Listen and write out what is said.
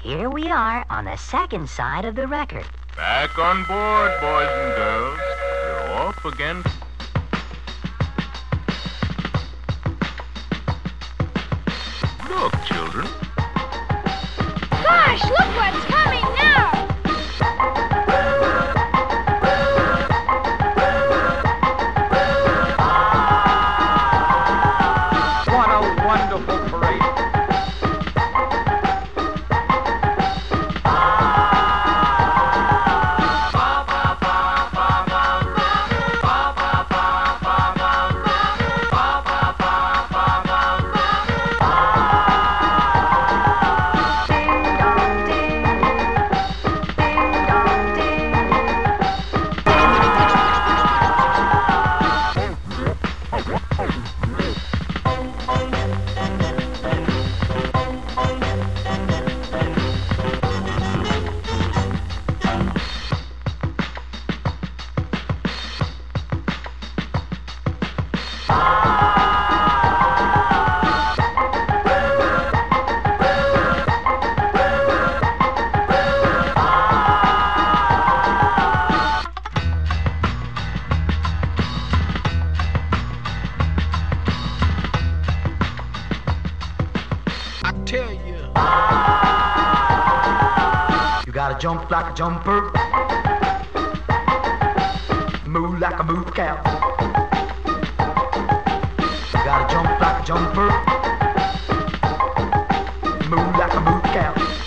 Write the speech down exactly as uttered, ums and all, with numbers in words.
here we are on the second side of the record. Back on board, boys and girls. We're off again. Look, children. Gosh, look what's coming now! What a wonderful parade. Tell you. You gotta jump like a jumper, move like a move cow. You gotta jump like a jumper, move like a move cow.